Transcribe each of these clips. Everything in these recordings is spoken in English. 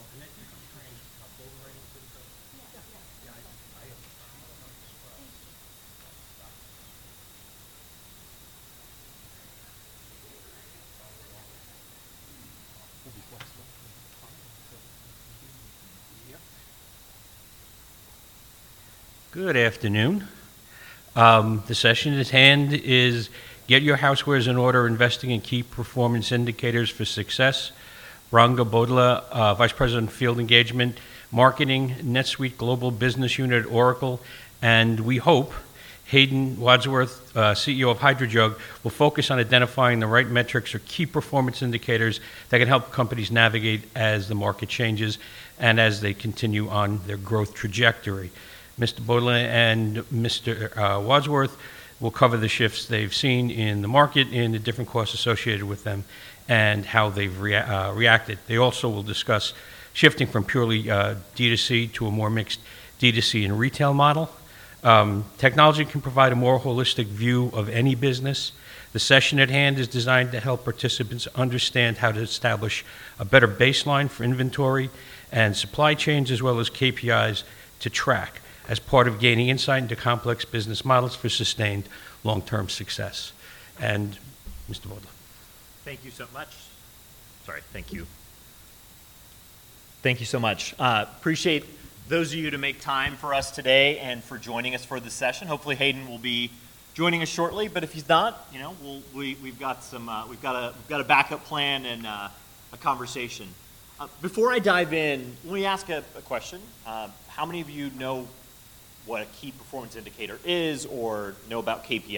Good afternoon. The session at hand is Get Your Housewares in Order, Investing in Key Performance Indicators for Success. Ranga Bodla, Vice President of Field Engagement, Marketing, NetSuite Global Business Unit at Oracle, and we hope Hayden Wadsworth, CEO of HydroJug, will focus on identifying the right metrics or key performance indicators that can help companies navigate as the market changes and as they continue on their growth trajectory. Mr. Bodla and Mr. Wadsworth will cover the shifts they've seen in the market and the different costs associated with them and how they've reacted. They also will discuss shifting from purely D2C to a more mixed D2C and retail model. Technology can provide a more holistic view of any business. The session at hand is designed to help participants understand how to establish a better baseline for inventory and supply chains, as well as KPIs to track as part of gaining insight into complex business models for sustained long-term success. And Mr. Bodla. Thank you so much. Sorry, thank you. Thank you so much. Appreciate those of you to make time for us today and for joining us for this session. Hopefully Hayden will be joining us shortly, but if he's not, you know, we've got a backup plan and a conversation. Before I dive in, let me ask a question. How many of you know what a key performance indicator is or know about KPIs?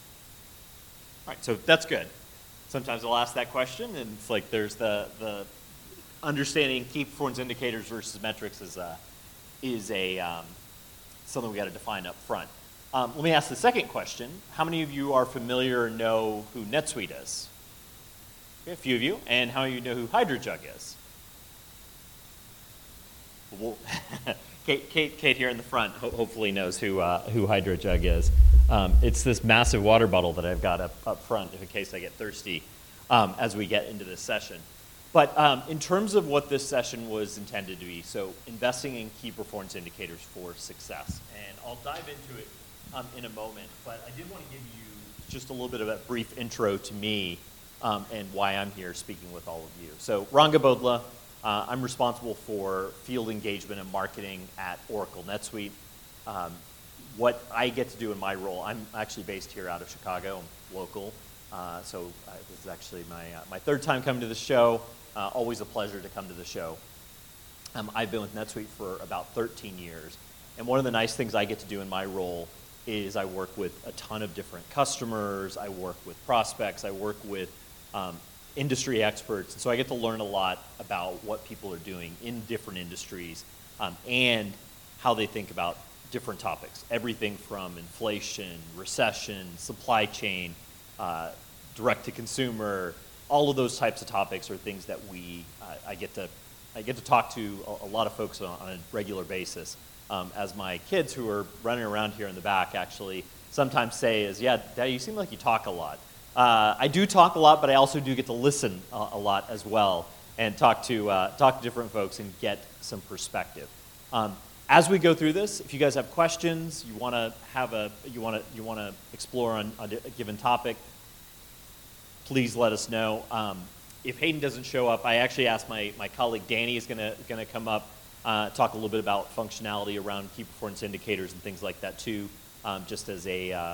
All right, so that's good. Sometimes I'll ask that question, and it's like there's the understanding key performance indicators versus metrics is something we got to define up front. Let me ask the second question. How many of you are familiar or know who NetSuite is? Okay, a few of you. And how many of you know who HydroJug is? Well, Kate here in the front hopefully knows who HydroJug is. It's this massive water bottle that I've got up front in case I get thirsty as we get into this session. But in terms of what this session was intended to be, so investing in key performance indicators for success. And I'll dive into it in a moment, but I did want to give you just a little bit of a brief intro to me and why I'm here speaking with all of you. So Ranga Bodla. I'm responsible for field engagement and marketing at Oracle NetSuite. What I get to do in my role, I'm actually based here out of Chicago. I'm local, so this is actually my third time coming to the show. Always a pleasure to come to the show. I've been with NetSuite for about 13 years, and one of the nice things I get to do in my role is I work with a ton of different customers. I work with prospects. I work with industry experts, and so I get to learn a lot about what people are doing in different industries and how they think about different topics. Everything from inflation, recession, supply chain, direct to consumer, all of those types of topics are things that I get to talk to a lot of folks on a regular basis. As my kids who are running around here in the back actually sometimes say is, yeah, Dad, you seem like you talk a lot. I do talk a lot, but I also do get to listen a lot as well and talk to different folks and get some perspective. As we go through this, if you guys have questions, you want to explore on a given topic, please let us know. If Hayden doesn't show up, I actually asked my colleague Danny is going to come up, talk a little bit about functionality around key performance indicators and things like that too, just as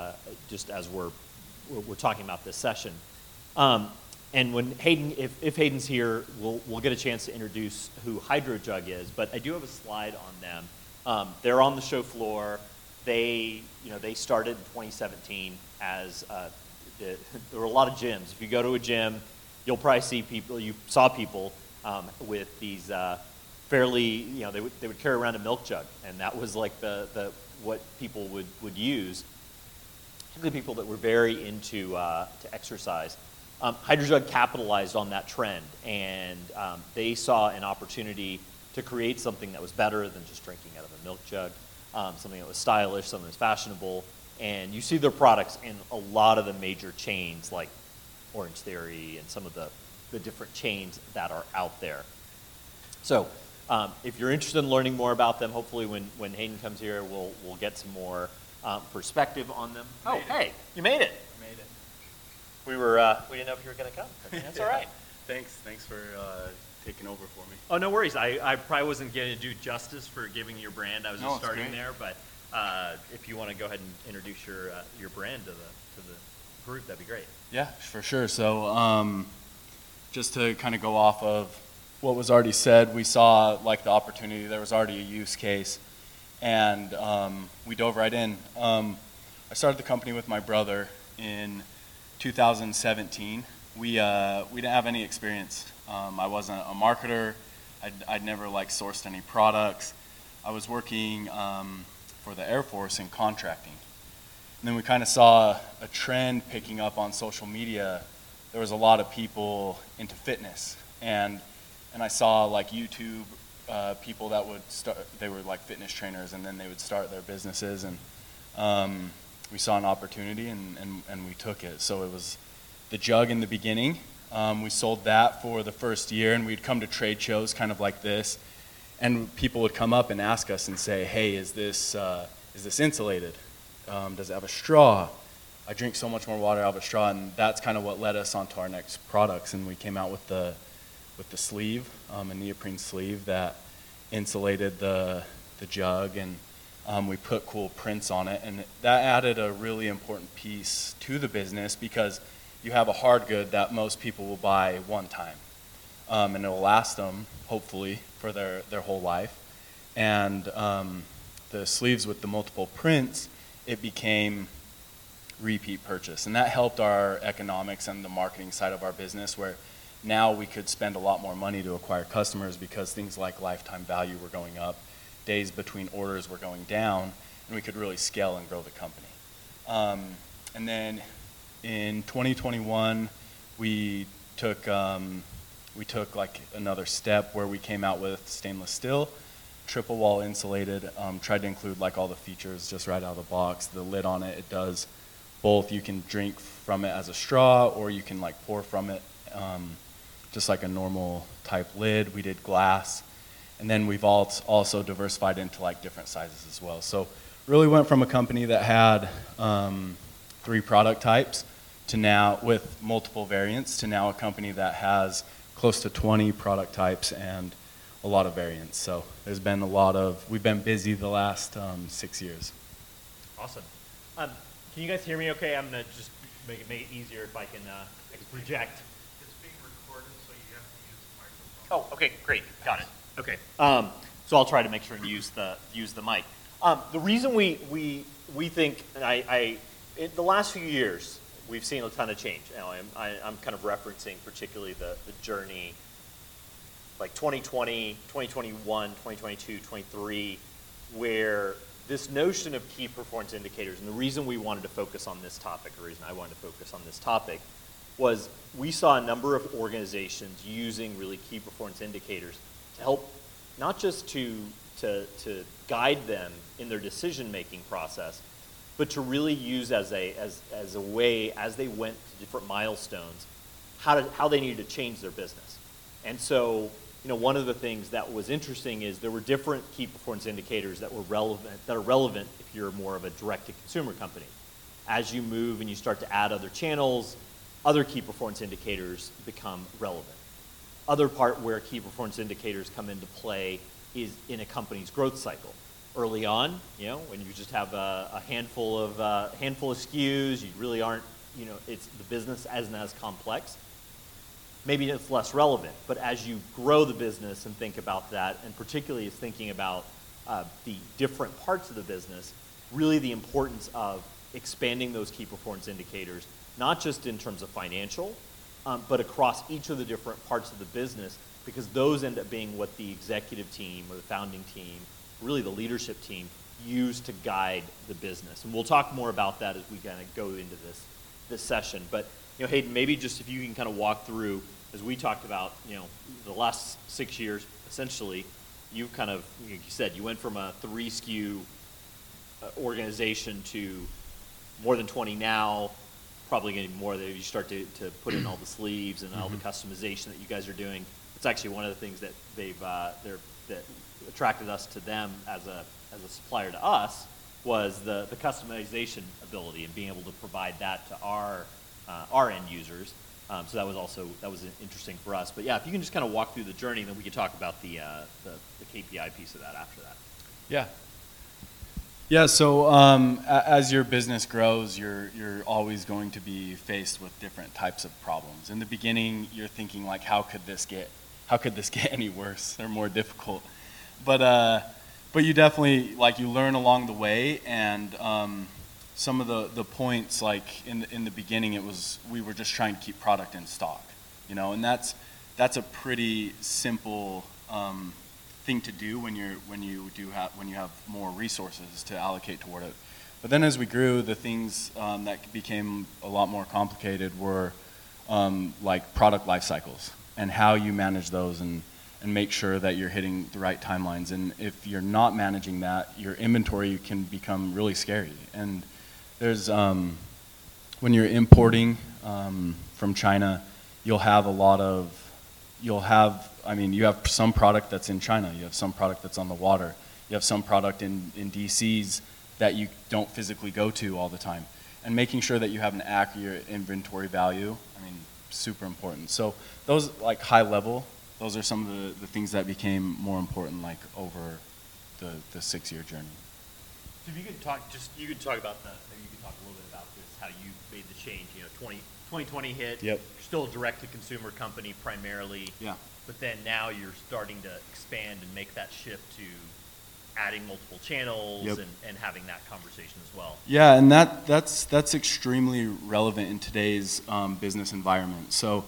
we're talking about this session. And when Hayden, if Hayden's here, we'll get a chance to introduce who HydroJug is. But I do have a slide on them. They're on the show floor. They started in 2017 as there were a lot of gyms. If you go to a gym, you'll probably see people. You saw people with these fairly, they would carry around a milk jug, and that was like the what people would use. Particularly people that were very into to exercise. HydroJug capitalized on that trend, and they saw an opportunity to create something that was better than just drinking out of a milk jug, something that was stylish, something that was fashionable. And you see their products in a lot of the major chains like Orange Theory and some of the different chains that are out there. So If you're interested in learning more about them, hopefully when Hayden comes here, we'll get some more perspective on them. Oh, hey, you made it. I made it. We didn't know if you were going to come. That's all right. Thanks for taking over for me. Oh, no worries. I probably wasn't going to do justice for giving your brand. I was just it's starting great. there, but if you want to go ahead and introduce your brand to the group, that'd be great. Yeah, for sure. So just to kind of go off of what was already said, we saw like the opportunity. There was already a use case, and we dove right in. I started the company with my brother in 2017. We didn't have any experience. I wasn't a marketer. I'd never like sourced any products. I was working for the Air Force in contracting. And then we kind of saw a trend picking up on social media. There was a lot of people into fitness, and I saw like YouTube people that would start. They were like fitness trainers, and then they would start their businesses. And we saw an opportunity, and we took it. So it was the jug in the beginning. We sold that for the first year, and we'd come to trade shows kind of like this, and people would come up and ask us and say, "Hey, is this insulated? Does it have a straw? I drink so much more water out of a straw," and that's kind of what led us onto our next products. And we came out with the sleeve, a neoprene sleeve that insulated the jug, and we put cool prints on it, and that added a really important piece to the business because you have a hard good that most people will buy one time, and it will last them hopefully for their whole life. And the sleeves with the multiple prints, it became repeat purchase, and that helped our economics and the marketing side of our business, where now we could spend a lot more money to acquire customers because things like lifetime value were going up, days between orders were going down, and we could really scale and grow the company. And then in 2021, we took like another step where we came out with stainless steel, triple wall insulated, tried to include like all the features just right out of the box. The lid on it, it does both. You can drink from it as a straw, or you can like pour from it, just like a normal type lid. We did glass, and then we've also diversified into like different sizes as well. So really went from a company that had 3 product types to now, with multiple variants, to now a company that has close to 20 product types and a lot of variants. So there's been we've been busy the last 6 years. Awesome. Can you guys hear me okay? I'm going to just make it easier if I can project. It's being recorded, so you have to use the microphone. Oh, okay, great. Got it. Okay. So I'll try to make sure and use the mic. The reason we think, and in the last few years, we've seen a ton of change. You know, I'm kind of referencing particularly the journey, like 2020, 2021, 2022, 2023, where this notion of key performance indicators, and the reason we wanted to focus on this topic, the reason I wanted to focus on this topic, was we saw a number of organizations using really key performance indicators to help, not just to guide them in their decision-making process, but to really use as a way, as they went to different milestones, how they needed to change their business. And so, you know, one of the things that was interesting is there were different key performance indicators that are relevant if you're more of a direct-to-consumer company. As you move and you start to add other channels, other key performance indicators become relevant. Other part where key performance indicators come into play is in a company's growth cycle. Early on, you know, when you just have a handful of SKUs, you really aren't, you know, it's the business isn't as complex. Maybe it's less relevant, but as you grow the business and think about that, and particularly is thinking about the different parts of the business, really the importance of expanding those key performance indicators, not just in terms of financial, but across each of the different parts of the business, because those end up being what the executive team or the founding team, really the leadership team, use to guide the business. And we'll talk more about that as we kind of go into this session. But you know, Hayden, maybe just if you can kind of walk through, as we talked about, you know, the last 6 years, essentially, you kind of, like you said, you went from a 3 SKU organization to more than 20 now, probably getting more that you start to put in all the sleeves and all the customization that you guys are doing. It's actually one of the things that they've that attracted us to them as a supplier to us was the customization ability and being able to provide that to our end users. So that was interesting for us. But yeah, if you can just kind of walk through the journey, then we could talk about the KPI piece of that after that. Yeah. Yeah, so as your business grows, you're always going to be faced with different types of problems. In the beginning, you're thinking like, how could this get any worse or more difficult? But you definitely, like, you learn along the way, and some of the points, like in the beginning, we were just trying to keep product in stock, and that's a pretty simple thing to do when you have more resources to allocate toward it. But then as we grew, the things that became a lot more complicated were like product life cycles and how you manage those and make sure that you're hitting the right timelines. And if you're not managing that, your inventory can become really scary. And there's when you're importing from China, you have some product that's in China, you have some product that's on the water, you have some product in DCs that you don't physically go to all the time. And making sure that you have an accurate inventory value, super important. So those, like, high level, those are some of the things that became more important, like, over the 6-year journey. So if you could talk about maybe you could talk a little bit about this, how you made the change. 2020 hit. Yep. You're still a direct-to-consumer company primarily. Yeah. But then now you're starting to expand and make that shift to adding multiple channels. Yep. and having that conversation as well. Yeah, and that's extremely relevant in today's business environment. So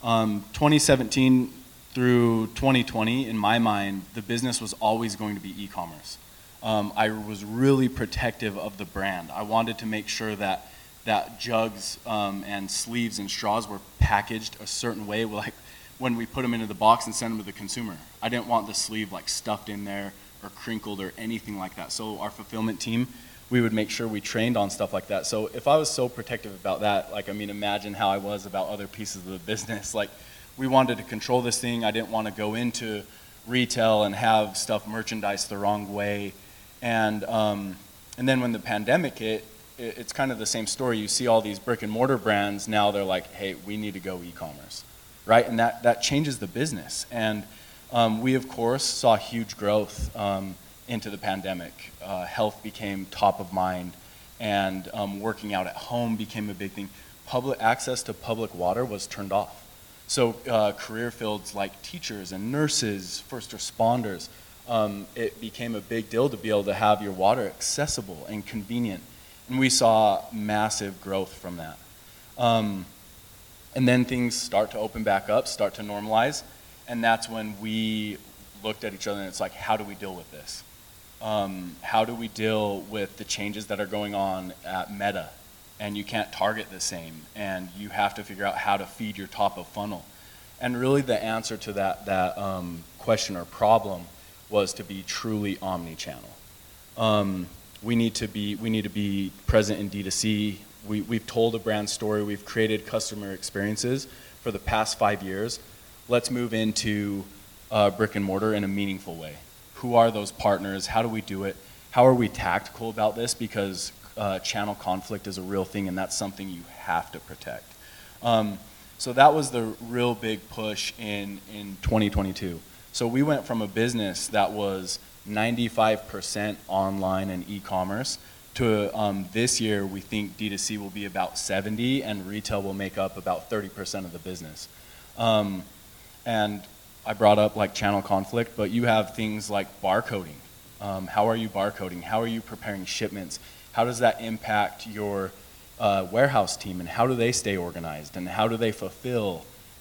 2017 through 2020, in my mind, the business was always going to be e-commerce. I was really protective of the brand. I wanted to make sure that jugs and sleeves and straws were packaged a certain way, like when we put them into the box and send them to the consumer. I didn't want the sleeve like stuffed in there or crinkled or anything like that. So our fulfillment team, we would make sure we trained on stuff like that. So if I was so protective about that, imagine how I was about other pieces of the business. Like, we wanted to control this thing. I didn't want to go into retail and have stuff merchandised the wrong way. And then when the pandemic hit, it's kind of the same story. You see all these brick and mortar brands, now they're like, hey, we need to go e-commerce, right? And that changes the business. And we, of course, saw huge growth into the pandemic. Health became top of mind, and working out at home became a big thing. Public access to public water was turned off. So career fields like teachers and nurses, first responders, it became a big deal to be able to have your water accessible and convenient. And we saw massive growth from that. And then things start to open back up, start to normalize. And that's when we looked at each other and it's like, how do we deal with this? How do we deal with the changes that are going on at Meta? And you can't target the same. And you have to figure out how to feed your top of funnel. And really the answer to that question or problem was to be truly omni-channel. We need to be present in D2C. We've told a brand story. We've created customer experiences for the past 5 years. Let's move into brick and mortar in a meaningful way. Who are those partners? How do we do it? How are we tactical about this? Because channel conflict is a real thing, and that's something you have to protect. So that was the real big push in 2022. So we went from a business that was 95% online and e-commerce to this year we think D2C will be about 70 and retail will make up about 30% of the business. And I brought up like channel conflict, but you have things like barcoding. How are you barcoding? How are you preparing shipments? How does that impact your warehouse team, and how do they stay organized, and how do they fulfill?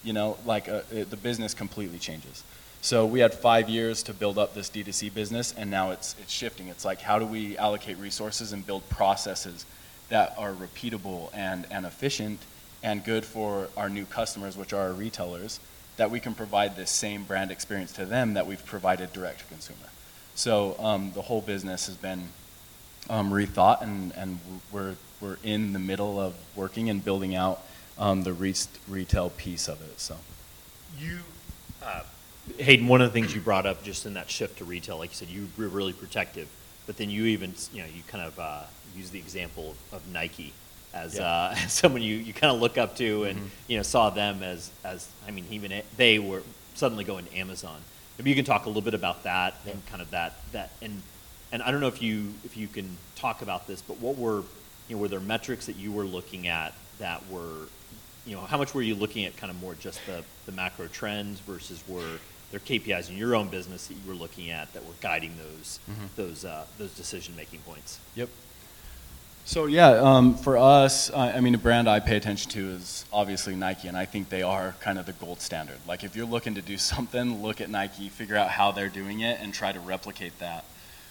The business completely changes. So we had 5 years to build up this D2C business, and now it's shifting. It's like, how do we allocate resources and build processes that are repeatable and efficient and good for our new customers, which are our retailers, that we can provide this same brand experience to them that we've provided direct to consumer. So the whole business has been rethought, and we're in the middle of working and building out the retail piece of it. So you Hayden, one of the things you brought up just in that shift to retail, like you said, you were really protective, but then you even, you kind of use the example of Nike as, as someone you kind of look up to and, saw them as, I mean, even they were suddenly going to Amazon. Maybe you can talk a little bit about that and kind of that, and I don't know if you can talk about this, but what were there metrics that you were looking at that were, how much were you looking at kind of more just the macro trends versus were there KPIs in your own business that you were looking at that were guiding those decision-making points? Yep. So for us, I mean, a brand I pay attention to is obviously Nike, and I think they are kind of the gold standard. Like if you're looking to do something, look at Nike, figure out how they're doing it, and try to replicate that.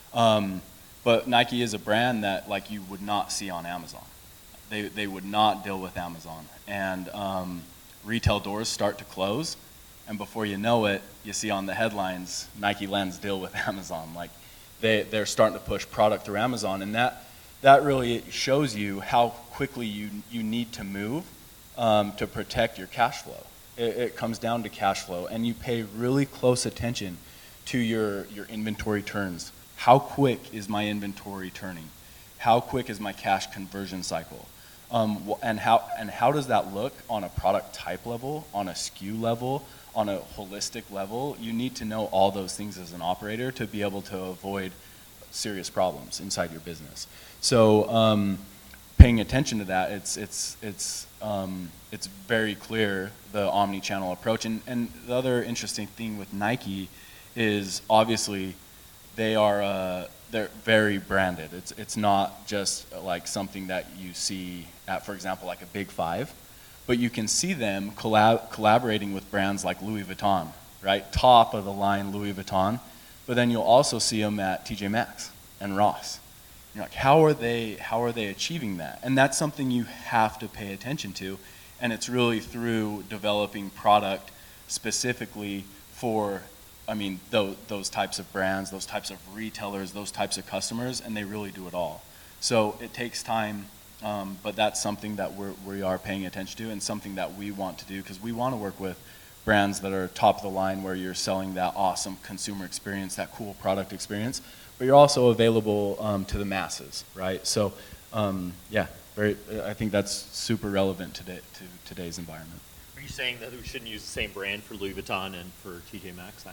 But Nike is a brand that like you would not see on Amazon. They would not deal with Amazon, and retail doors start to close, and before you know it, you see on the headlines, Nike lands deal with Amazon. Like they're starting to push product through Amazon, and that really shows you how quickly you need to move to protect your cash flow. It comes down to cash flow, and you pay really close attention to your inventory turns. How quick is my inventory turning? How quick is my cash conversion cycle? And how does that look on a product type level, on a SKU level, on a holistic level? You need to know all those things as an operator to be able to avoid serious problems inside your business. So paying attention to that, it's very clear, the omni-channel approach. And the other interesting thing with Nike is obviously they're very branded. It's not just like something that you see at, for example, like a Big Five, but you can see them collaborating with brands like Louis Vuitton, right? Top of the line Louis Vuitton, but then you'll also see them at TJ Maxx and Ross. You're like, how are they achieving that? And that's something you have to pay attention to, and it's really through developing product specifically for, I mean, those types of brands, those types of retailers, those types of customers, and they really do it all. So it takes time, but that's something that we are paying attention to and something that we want to do because we want to work with brands that are top of the line where you're selling that awesome consumer experience, that cool product experience, but you're also available to the masses, right? So, I think that's super relevant to today's environment. Are you saying that we shouldn't use the same brand for Louis Vuitton and for TJ Maxx?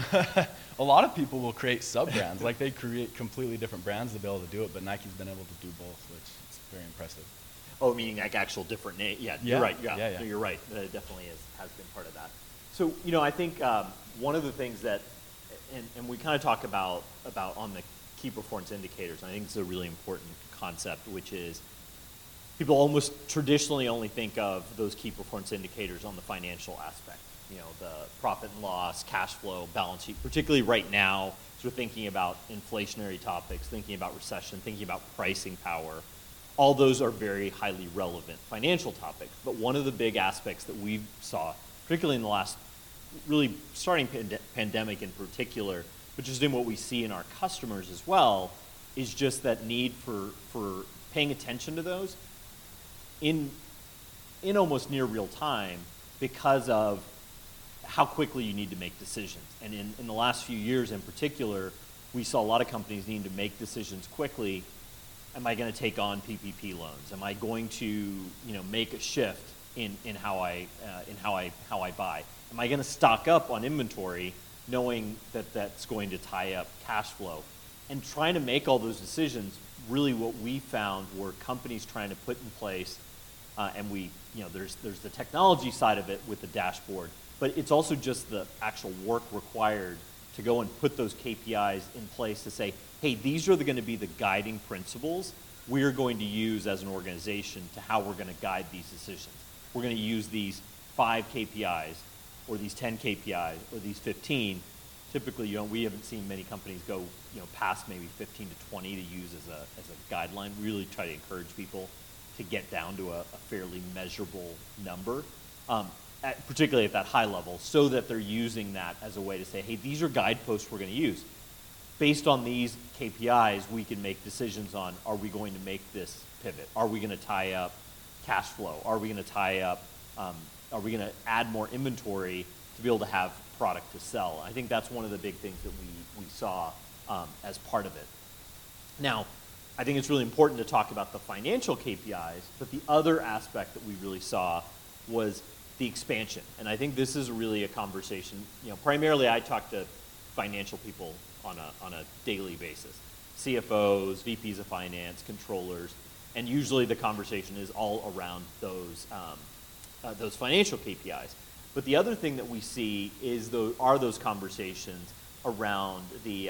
A lot of people will create sub-brands. Like they create completely different brands to be able to do it, but Nike's been able to do both, which is very impressive. Oh, meaning like actual different name? Yeah, you're right. Yeah. No, you're right. It definitely has been part of that. So, I think one of the things that, and we kind of talk about on the key performance indicators, and I think it's a really important concept, which is people almost traditionally only think of those key performance indicators on the financial aspect. The profit and loss, cash flow, balance sheet, particularly right now, as we're thinking about inflationary topics, thinking about recession, thinking about pricing power. All those are very highly relevant financial topics. But one of the big aspects that we saw, particularly in the last, really starting pandemic in particular, but just in what we see in our customers as well, is just that need for paying attention to those in almost near real time because of how quickly you need to make decisions. And in the last few years in particular, we saw a lot of companies needing to make decisions quickly. Am I going to take on PPP loans? Am I going to make a shift in how I buy? Am I going to stock up on inventory knowing that that's going to tie up cash flow? And trying to make all those decisions, really what we found were companies trying to put in place, and there's the technology side of it with the dashboard, but it's also just the actual work required to go and put those KPIs in place to say, hey, these are going to be the guiding principles we're going to use as an organization to how we're going to guide these decisions. We're going to use these 5 KPIs or these 10 KPIs or these 15. Typically, we haven't seen many companies go past maybe 15 to 20 to use as a guideline. We really try to encourage people to get down to a fairly measurable number, particularly at that high level, so that they're using that as a way to say, hey, these are guideposts we're going to use. Based on these KPIs, we can make decisions on, are we going to make this pivot? Are we going to tie up cash flow? Are we going to tie up, are we going to add more inventory to be able to have product to sell. I think that's one of the big things that we saw as part of it. Now, I think it's really important to talk about the financial KPIs, but the other aspect that we really saw was the expansion. And I think this is really a conversation, primarily I talk to financial people on a daily basis. CFOs, VPs of finance, controllers, and usually the conversation is all around those financial KPIs. But the other thing that we see are those conversations around the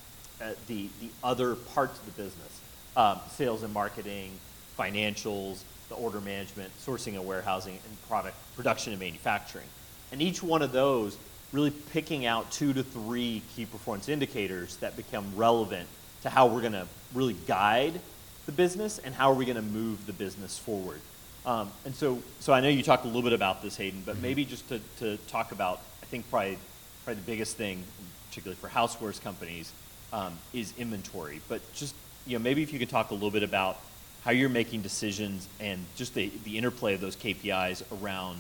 other parts of the business, sales and marketing, financials, the order management, sourcing and warehousing, and product production and manufacturing. And each one of those really picking out 2 to 3 key performance indicators that become relevant to how we're going to really guide the business and how are we going to move the business forward. And so I know you talked a little bit about this, Hayden, but maybe just to talk about, I think probably the biggest thing, particularly for housewares companies, is inventory. But just, maybe if you could talk a little bit about how you're making decisions and just the interplay of those KPIs around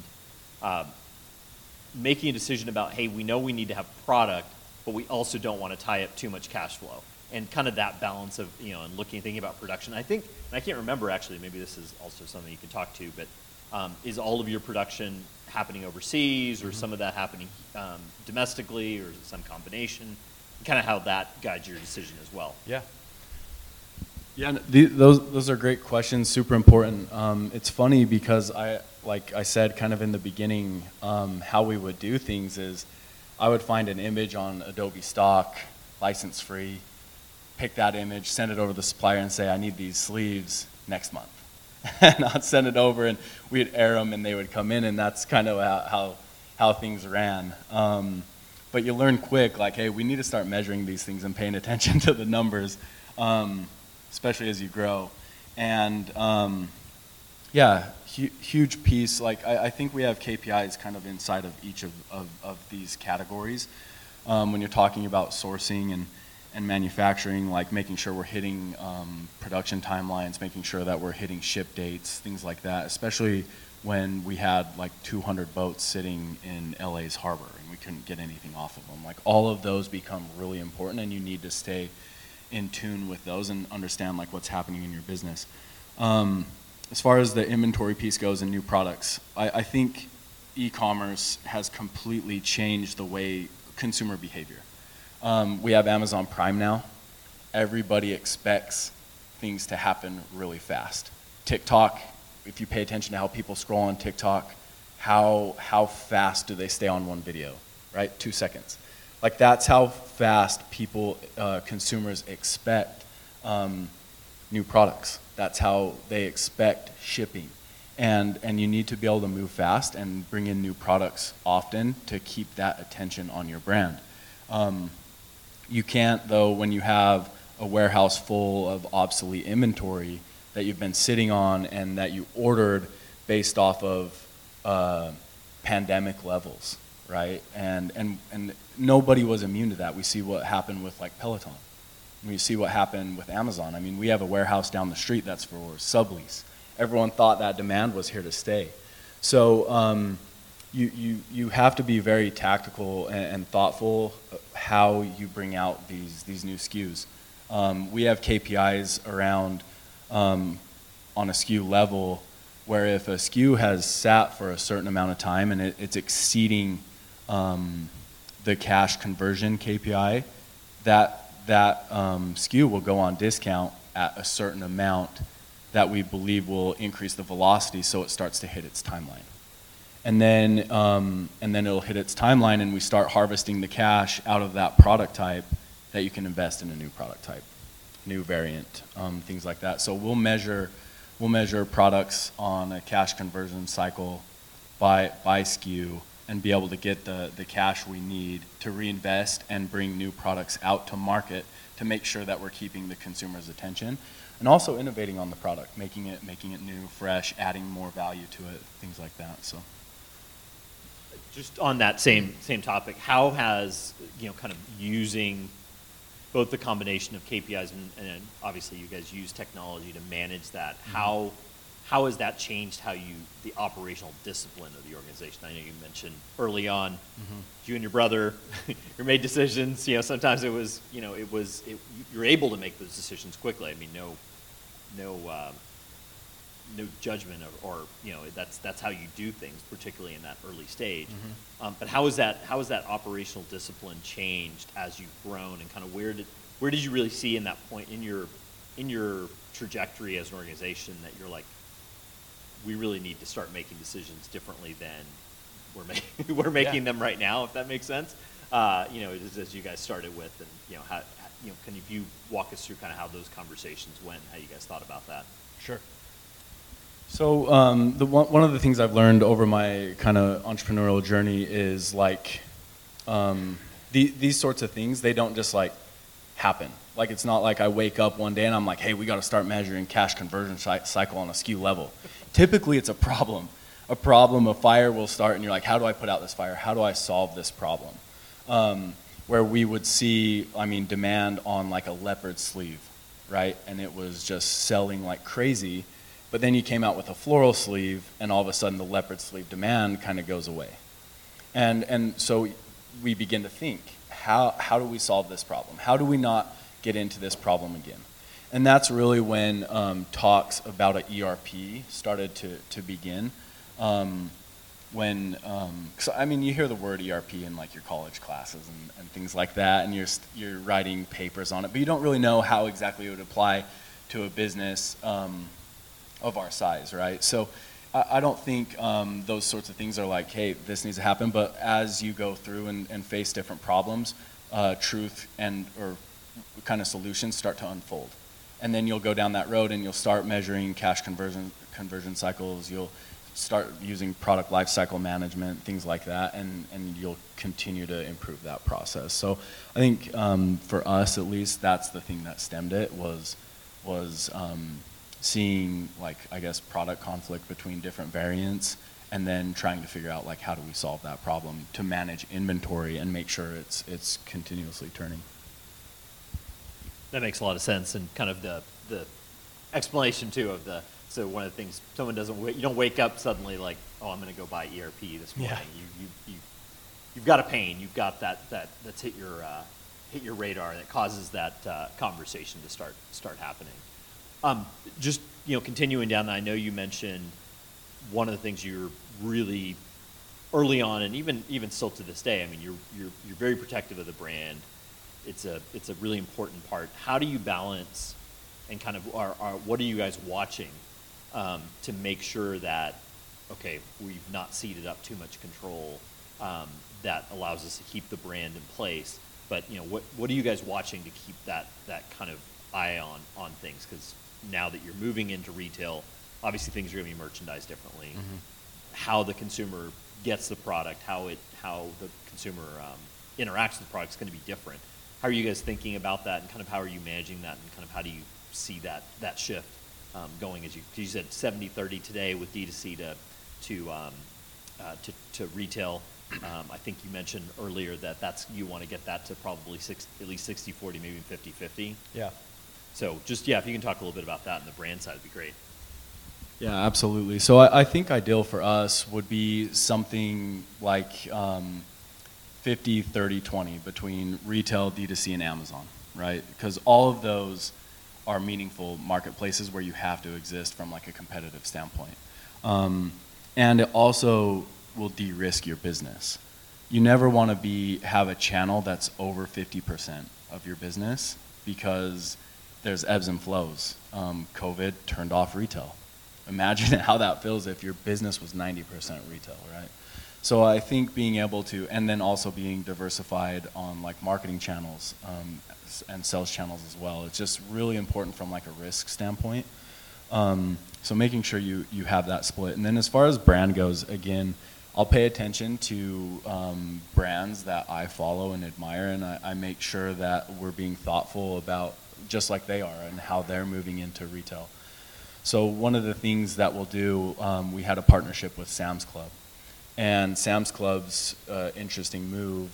making a decision about, hey, we know we need to have product, but we also don't want to tie up too much cash flow. And kind of that balance of, and thinking about production. I think, and I can't remember actually, maybe this is also something you could talk to, but is all of your production happening overseas or some of that happening domestically, or is it some combination? Kind of how that guides your decision as well. Yeah. Yeah, those are great questions, super important. It's funny because like I said kind of in the beginning, how we would do things is I would find an image on Adobe Stock, license free, pick that image, send it over to the supplier and say, I need these sleeves next month. And I'd send it over and we'd air them and they would come in, and that's kind of how things ran. But you learn quick, like, hey, we need to start measuring these things and paying attention to the numbers, especially as you grow. And yeah, huge piece. Like I think we have KPIs kind of inside of each of these categories. When you're talking about sourcing and manufacturing, like making sure we're hitting production timelines, making sure that we're hitting ship dates, things like that, especially when we had like 200 boats sitting in LA's harbor and we couldn't get anything off of them. Like all of those become really important, and you need to stay in tune with those and understand like what's happening in your business. As far as the inventory piece goes and new products, I think e-commerce has completely changed the way consumer behavior. We have Amazon Prime now. Everybody expects things to happen really fast. TikTok, if you pay attention to how people scroll on TikTok, how fast do they stay on one video, right? 2 seconds. Like that's how fast people, consumers expect new products. That's how they expect shipping. And you need to be able to move fast and bring in new products often to keep that attention on your brand. You can't, though, when you have a warehouse full of obsolete inventory that you've been sitting on and that you ordered based off of pandemic levels, right? And nobody was immune to that. We see what happened with like Peloton. We see what happened with Amazon. I mean, we have a warehouse down the street that's for sublease. Everyone thought that demand was here to stay. So you have to be very tactical and thoughtful how you bring out these new SKUs. We have KPIs around on a SKU level where if a SKU has sat for a certain amount of time and it's exceeding the cash conversion KPI, that SKU will go on discount at a certain amount that we believe will increase the velocity so it starts to hit its timeline. And then it'll hit its timeline and we start harvesting the cash out of that product type that you can invest in a new product type, new variant, things like that. So we'll measure products on a cash conversion cycle by SKU and be able to get the cash we need to reinvest and bring new products out to market to make sure that we're keeping the consumer's attention and also innovating on the product, making it new, fresh, adding more value to it, things like that. So. Just on that same topic, how has, kind of using both the combination of KPIs and obviously you guys use technology to manage that, how how has that changed the operational discipline of the organization? I know you mentioned early on, you and your brother, you made decisions. You know, sometimes it was, you're able to make those decisions quickly. I mean, no judgment or that's how you do things, particularly in that early stage. But how has that operational discipline changed as you've grown, and kind of where did you really see in that point in your trajectory as an organization that you're like, we really need to start making decisions differently than we're making them right now, if that makes sense? As you guys started with, and how can you walk us through kind of how those conversations went, and how you guys thought about that? Sure. So one of the things I've learned over my kind of entrepreneurial journey is like these sorts of things, they don't just like happen. Like, it's not like I wake up one day and I'm like, hey, we got to start measuring cash conversion cycle on a SKU level. Typically it's a problem. A fire will start and you're like, how do I put out this fire? How do I solve this problem? Where we would see, demand on like a leopard sleeve, right? And it was just selling like crazy. But then you came out with a floral sleeve, and all of a sudden the leopard sleeve demand kind of goes away. And so we begin to think, how do we solve this problem? How do we not get into this problem again? And that's really when talks about an ERP started to begin. You hear the word ERP in like your college classes and things like that, and you're writing papers on it, but you don't really know how exactly it would apply to a business of our size, right? So I don't think those sorts of things are like, hey, this needs to happen, but as you go through and face different problems, truth or kind of solutions start to unfold. And then you'll go down that road and you'll start measuring cash conversion cycles, you'll start using product lifecycle management, things like that, and you'll continue to improve that process. So I think for us at least, that's the thing that stemmed it, was seeing like, I guess, product conflict between different variants, and then trying to figure out like, how do we solve that problem to manage inventory and make sure it's continuously turning. That makes a lot of sense, and kind of the explanation too so one of the things, you don't wake up suddenly like, oh, I'm going to go buy ERP this morning. Yeah. You've got a pain, you've got that's hit your radar that causes that conversation to start happening. Just continuing down, I know you mentioned one of the things you're really early on, and even still to this day. I mean, you're very protective of the brand. It's a really important part. How do you balance, and kind of what are you guys watching to make sure that, okay, we've not ceded up too much control that allows us to keep the brand in place? But what are you guys watching to keep that kind of eye on things? Because now that you're moving into retail, obviously things are going to be merchandised differently. Mm-hmm. How the consumer gets the product, how the consumer interacts with the product is going to be different. How are you guys thinking about that, and kind of how are you managing that, and kind of how do you see that shift going as you said 70-30 today with D2C to retail. I think you mentioned earlier that you want to get that to probably at least 60-40, maybe 50-50. Yeah. So just, if you can talk a little bit about that on the brand side, it'd be great. Yeah, absolutely. So I think ideal for us would be something like 50-30-20 between retail, D2C, and Amazon, right? Because all of those are meaningful marketplaces where you have to exist from like a competitive standpoint. And it also will de-risk your business. You never want to have a channel that's over 50% of your business, because there's ebbs and flows. COVID turned off retail. Imagine how that feels if your business was 90% retail, right? So I think being able to, and then also being diversified on like marketing channels and sales channels as well. It's just really important from like a risk standpoint. So making sure you have that split. And then as far as brand goes, again, I'll pay attention to brands that I follow and admire, and I make sure that we're being thoughtful about, just like they are, and how they're moving into retail. So one of the things that we'll do, we had a partnership with Sam's Club. And Sam's Club's interesting move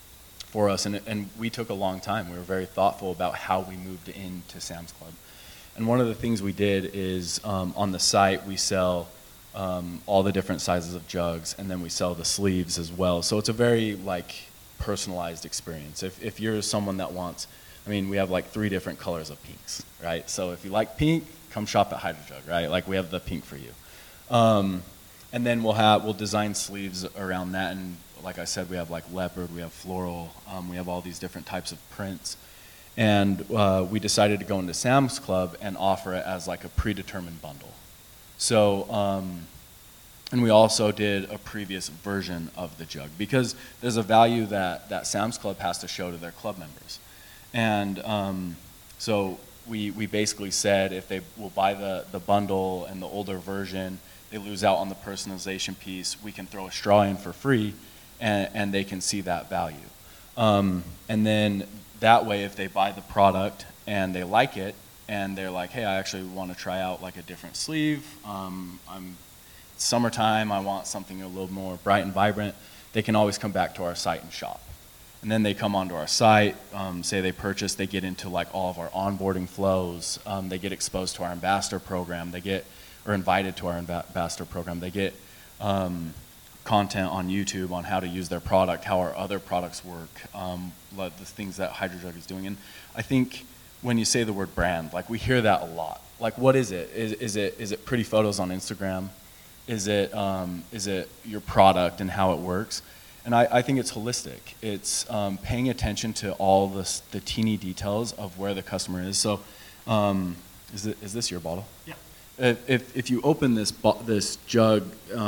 for us, and we took a long time. We were very thoughtful about how we moved into Sam's Club. And one of the things we did is on the site we sell all the different sizes of jugs, and then we sell the sleeves as well. So it's a very like personalized experience. If you're someone that wants, I mean, we have like 3 different colors of pinks, right? So if you like pink, come shop at HydroJug, right? Like we have the pink for you. And then we'll design sleeves around that, and like I said, we have like leopard, we have floral, we have all these different types of prints. And we decided to go into Sam's Club and offer it as like a predetermined bundle. So, and we also did a previous version of the jug because there's a value that Sam's Club has to show to their club members. And so we basically said if they will buy the bundle and the older version, they lose out on the personalization piece, we can throw a straw in for free and they can see that value. And then that way, if they buy the product and they like it, and they're like, hey, I actually want to try out like a different sleeve, it's summertime, I want something a little more bright and vibrant, they can always come back to our site and shop. And then they come onto our site, say they purchase, they get into like all of our onboarding flows, they get exposed to our ambassador program, or invited to our ambassador program, they get content on YouTube on how to use their product, how our other products work, the things that HydroJug is doing. And I think when you say the word brand, like we hear that a lot. Like what is it? Is it pretty photos on Instagram? Is it your product and how it works? And I think it's holistic. It's paying attention to all the teeny details of where the customer is. So is this your bottle? Yeah. If you open this jug,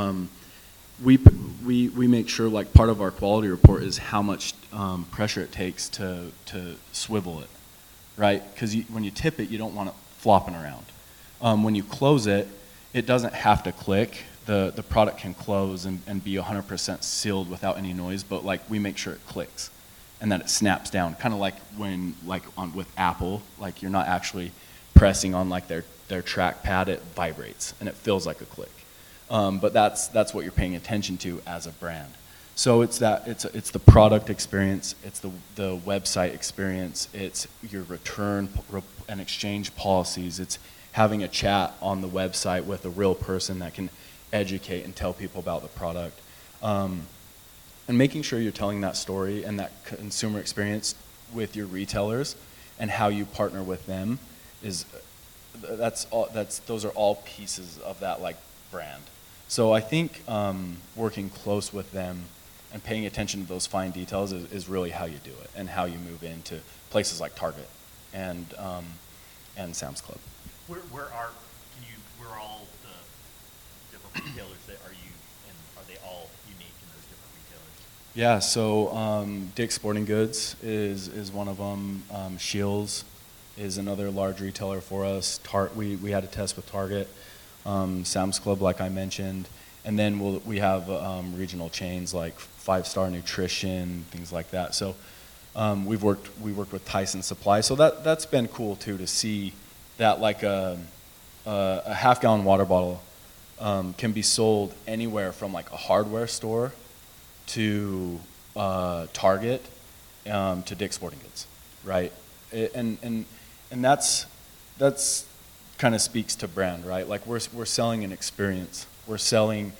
we make sure like part of our quality report is how much pressure it takes to swivel it, right? Because when you tip it, you don't want it flopping around. When you close it, it doesn't have to click. The product can close and be 100% sealed without any noise, but like we make sure it clicks and that it snaps down. Kind of like when with Apple, like you're not actually pressing on like their trackpad, it vibrates and it feels like a click. But that's what you're paying attention to as a brand. So it's the product experience, it's the website experience, it's your return and exchange policies, it's having a chat on the website with a real person that can educate and tell people about the product, and making sure you're telling that story and that consumer experience with your retailers and how you partner with them those are all pieces of that like brand. So I think working close with them and paying attention to those fine details is really how you do it and how you move into places like Target and Sam's Club. Where are all the different retailers that are you, and are they all unique in those different retailers? Yeah, so Dick's Sporting Goods is one of them. Scheels is another large retailer for us. We had a test with Target. Sam's Club, like I mentioned, and then we have regional chains like 5 Star Nutrition, things like that. So we worked with Tyson Supply, so that's been cool too to see that like a half-gallon water bottle can be sold anywhere from like a hardware store to Target to Dick's Sporting Goods, right? And that's kind of speaks to brand, right? Like we're selling an experience. We're selling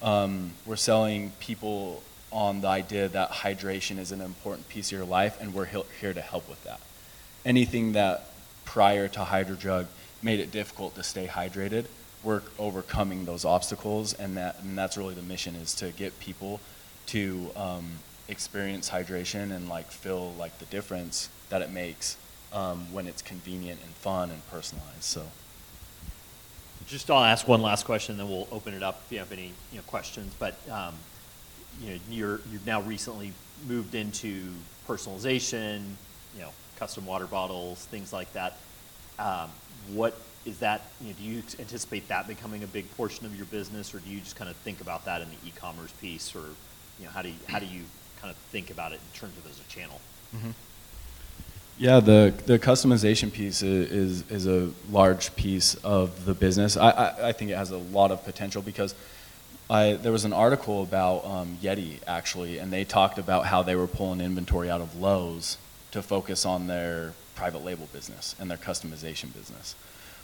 people on the idea that hydration is an important piece of your life, and we're here to help with that. Anything that prior to HydroJug made it difficult to stay hydrated, we're overcoming those obstacles, and that's really the mission, is to get people to experience hydration and like feel like the difference that it makes when it's convenient and fun and personalized. So. Just I'll ask one last question, then we'll open it up if you have any questions. But you've now recently moved into personalization, custom water bottles, things like that. What is that? Do you anticipate that becoming a big portion of your business, or do you just kind of think about that in the e-commerce piece, or how do you kind of think about it in terms of as a channel? Mm-hmm. Yeah, the customization piece is a large piece of the business. I think it has a lot of potential because there was an article about Yeti actually, and they talked about how they were pulling inventory out of Lowe's to focus on their private label business and their customization business.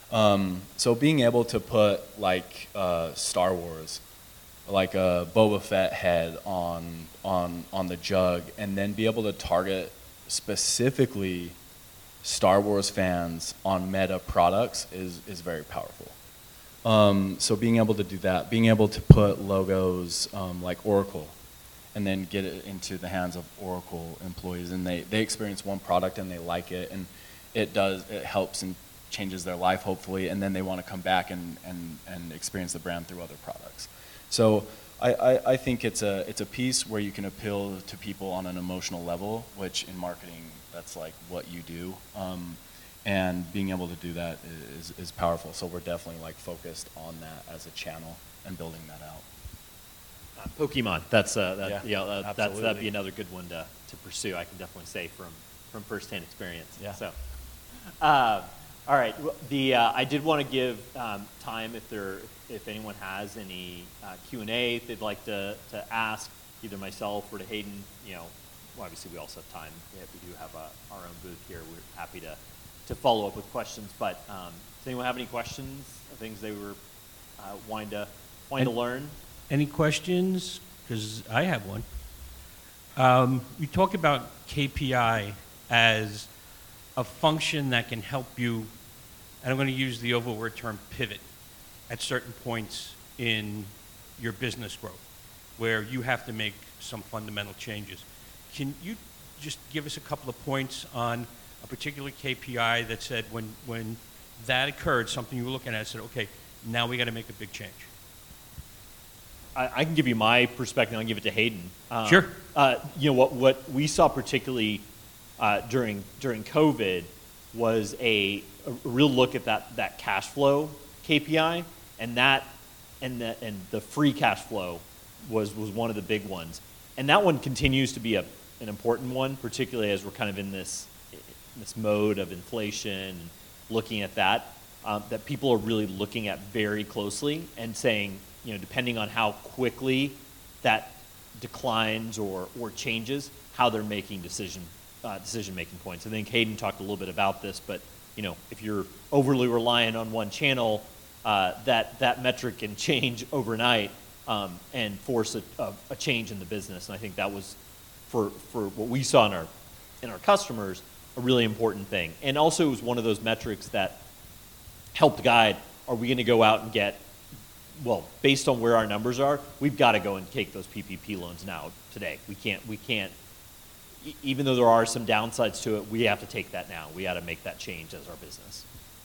So being able to put like Star Wars, like a Boba Fett head on the jug, and then be able to target specifically Star Wars fans on meta products is very powerful. So being able to do that, being able to put logos like Oracle, and then get it into the hands of Oracle employees, and they experience one product and they like it, and it helps and changes their life hopefully, and then they want to come back and experience the brand through other products. So I think it's a piece where you can appeal to people on an emotional level, which in marketing, that's like what you do. And being able to do that is powerful. So we're definitely like focused on that as a channel and building that out. Pokemon. That'd be absolutely. another good one to pursue. I can definitely say from firsthand experience. Yeah. So, all right. I did want to give time if anyone has any Q&A they'd like to ask either myself or to Hayden. Well, obviously we also have time. We do have our own booth here. We're happy to follow up with questions. But does anyone have any questions? Things they were wanting to learn? Any questions? Because I have one. We talk about KPI as a function that can help you, and I'm going to use the overword term pivot, at certain points in your business growth, where you have to make some fundamental changes. Can you just give us a couple of points on a particular KPI that said when that occurred, something you were looking at, said, okay, now we got to make a big change? I can give you my perspective. I'll give it to Hayden. Sure. What we saw particularly during COVID was a real look at that cash flow KPI, and the free cash flow was one of the big ones, and that one continues to be an important one, particularly as we're kind of in this mode of inflation and looking at that people are really looking at very closely and saying, depending on how quickly that declines or changes, how they're making decision-making points. I think Hayden talked a little bit about this, but if you're overly reliant on one channel, that metric can change overnight and force a change in the business. And I think that was for what we saw in our customers a really important thing. And also it was one of those metrics that helped guide: are we going to go out and get, based on where our numbers are, we've got to go and take those PPP loans now today. We can't, even though there are some downsides to it, we have to take that now. We got to make that change as our business.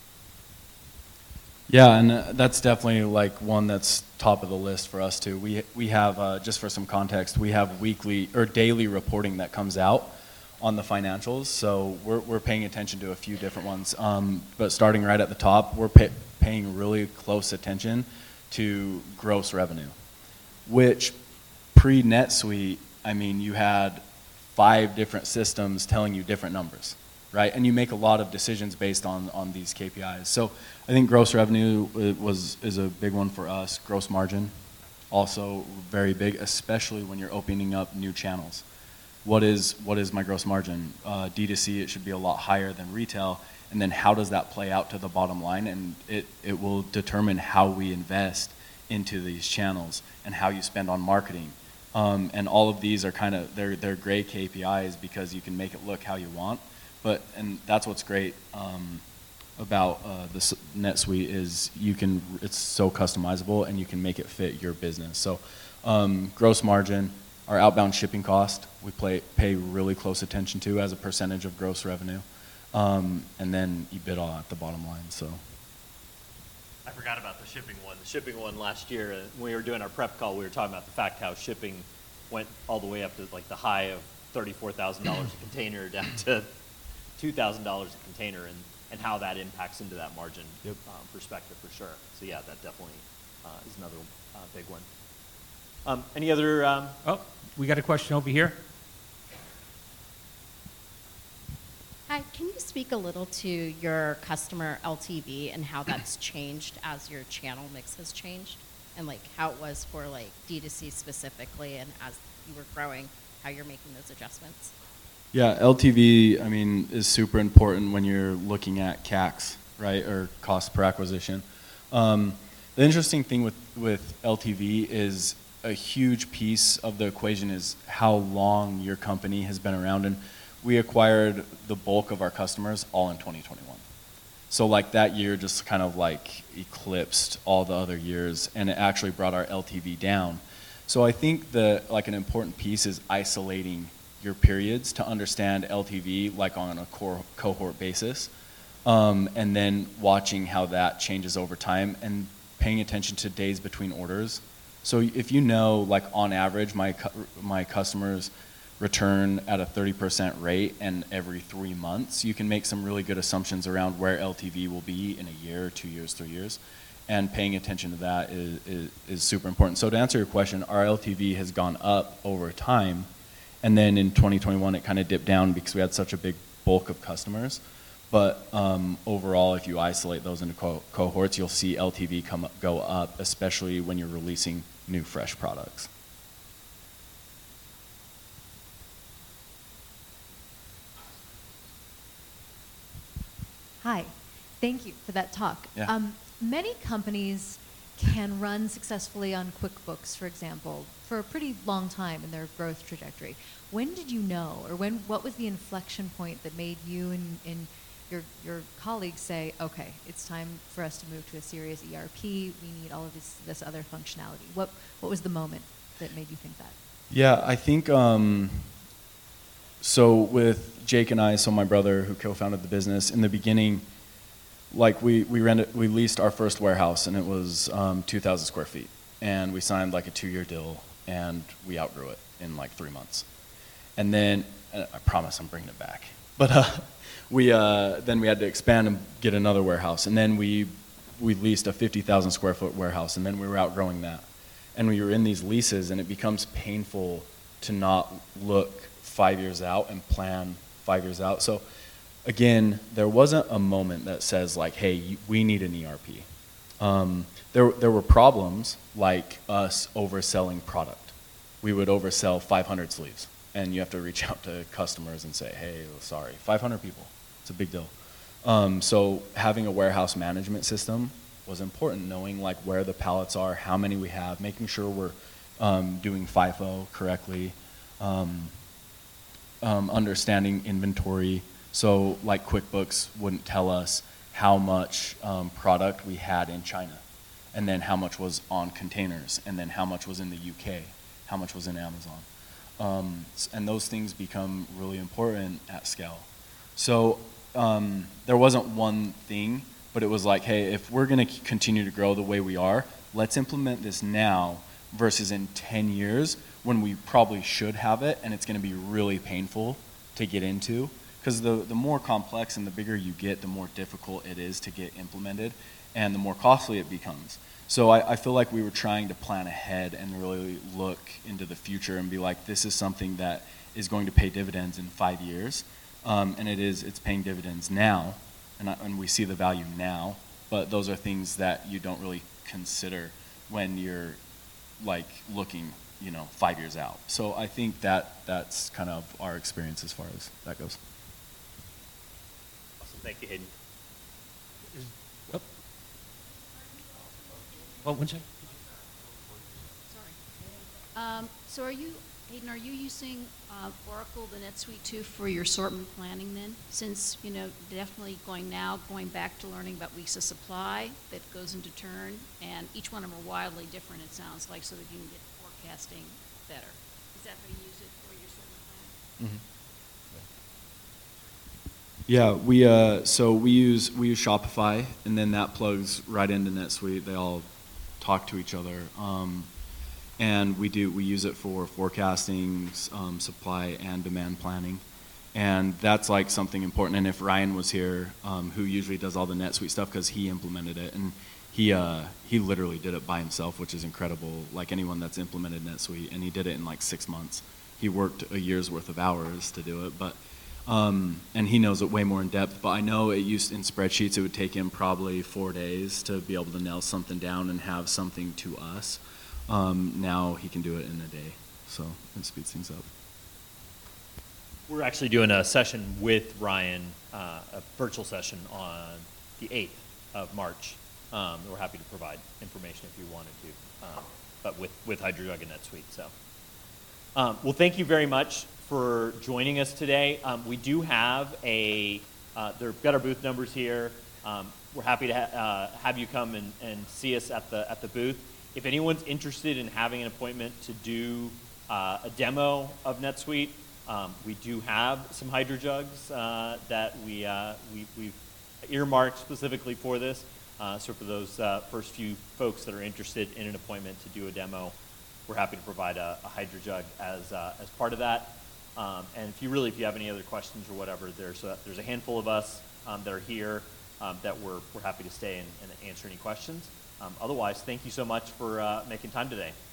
Yeah, and that's definitely like one that's top of the list for us too. We have, just for some context, we have weekly or daily reporting that comes out on the financials. So we're paying attention to a few different ones. But starting right at the top, we're paying really close attention to gross revenue, which pre-NetSuite, you had 5 different systems telling you different numbers, right? And you make a lot of decisions based on these KPIs. So I think gross revenue is a big one for us. Gross margin, also very big, especially when you're opening up new channels. What is my gross margin? D2C, it should be a lot higher than retail. And then how does that play out to the bottom line? And it will determine how we invest into these channels and how you spend on marketing. And all of these are they're gray KPIs because you can make it look how you want. And that's what's great about the NetSuite is it's so customizable and you can make it fit your business. So gross margin, our outbound shipping cost, we pay really close attention to as a percentage of gross revenue. And then EBITDA at the bottom line. So I forgot about the shipping one. The shipping one last year, when we were doing our prep call, we were talking about the fact how shipping went all the way up to like the high of $34,000 a container down to $2,000 a container, and how that impacts into that margin perspective for sure. So yeah, that definitely is another big one. Any other? Oh, we got a question over here. Hi, can you speak a little to your customer LTV and how that's changed as your channel mix has changed, and like how it was for like D2C specifically, and as you were growing, how you're making those adjustments? yeah, LTV, is super important when you're looking at CACs. right, or cost per acquisition. The interesting thing with LTV is a huge piece of the equation is how long your company has been around, and we acquired the bulk of our customers all in 2021. So like that year just kind of like eclipsed all the other years, and it actually brought our LTV down. So I think that like an important piece is isolating your periods to understand LTV like on a cohort basis, and then watching how that changes over time and paying attention to days between orders. So if you know, like on average, my customers return at a 30% rate and every 3 months, you can make some really good assumptions around where LTV will be in a year, 2 years, 3 years. And paying attention to that is super important. So to answer your question, our LTV has gone up over time. And then in 2021, it kind of dipped down because we had such a big bulk of customers. But overall, if you isolate those into cohorts, you'll see LTV go up, especially when you're releasing new fresh products. Hi, thank you for that talk. Yeah. Many companies can run successfully on QuickBooks, for example, for a pretty long time in their growth trajectory. When did you know, or what was the inflection point that made you and your colleagues say, okay, it's time for us to move to a serious ERP, we need all of this other functionality? What was the moment that made you think that? Yeah, I think, so with Jake and I, so my brother who co-founded the business, in the beginning, like we leased our first warehouse, and it was 2,000 square feet. And we signed like a 2-year deal, and we outgrew it in like 3 months. And then, I promise I'm bringing it back. But then we had to expand and get another warehouse. And then we leased a 50,000 square foot warehouse, and then we were outgrowing that. And we were in these leases, and it becomes painful to not look 5 years out and plan 5 years out. So again, there wasn't a moment that says like, hey, we need an ERP. There were problems like us overselling product. We would oversell 500 sleeves, and you have to reach out to customers and say, hey, sorry, 500 people. It's a big deal. So having a warehouse management system was important, knowing like where the pallets are, how many we have, making sure we're doing FIFO correctly, understanding inventory. So like QuickBooks wouldn't tell us how much product we had in China, and then how much was on containers, and then how much was in the UK, how much was in Amazon. And those things become really important at scale. So there wasn't one thing, but it was like, hey, if we're going to continue to grow the way we are, let's implement this now versus in 10 years when we probably should have it, and it's going to be really painful to get into. Because the more complex and the bigger you get, the more difficult it is to get implemented, and the more costly it becomes. So I feel like we were trying to plan ahead and really look into the future and be like, this is something that is going to pay dividends in 5 years. And it's paying dividends now, and we see the value now, but those are things that you don't really consider when you're like looking 5 years out. So I think that's kind of our experience as far as that goes. Awesome. Thank you, Hayden. Well, one second. Sorry. So Hayden, are you using Oracle, the NetSuite 2 for your assortment planning then? Since, definitely going back to learning about weeks of supply that goes into turn, and each one of them are wildly different, it sounds like, so that you can get forecasting better. Is that how you use it for your assortment planning? Mm-hmm. Yeah, we use Shopify, and then that plugs right into NetSuite. They all talk to each other, and we use it for forecasting, supply and demand planning, and that's like something important. And if Ryan was here, who usually does all the NetSuite stuff, because he implemented it, and he literally did it by himself, which is incredible. Like anyone that's implemented NetSuite, and he did it in like 6 months. He worked a year's worth of hours to do it, but. And he knows it way more in depth, but I know it used in spreadsheets, it would take him probably 4 days to be able to nail something down and have something to us. Now he can do it in a day, so it speeds things up. We're actually doing a session with Ryan, a virtual session on the 8th of March. We're happy to provide information if you wanted to, but with HydroJug and NetSuite. So, well, thank you very much for joining us today. We do have they've got our booth numbers here. We're happy to have you come and see us at the booth. If anyone's interested in having an appointment to do a demo of NetSuite, we do have some HydroJugs that we've earmarked specifically for this. So for those first few folks that are interested in an appointment to do a demo, we're happy to provide a HydroJug as part of that. And if you have any other questions or whatever, there's a handful of us that are here that we're happy to stay and answer any questions. Otherwise, thank you so much for making time today.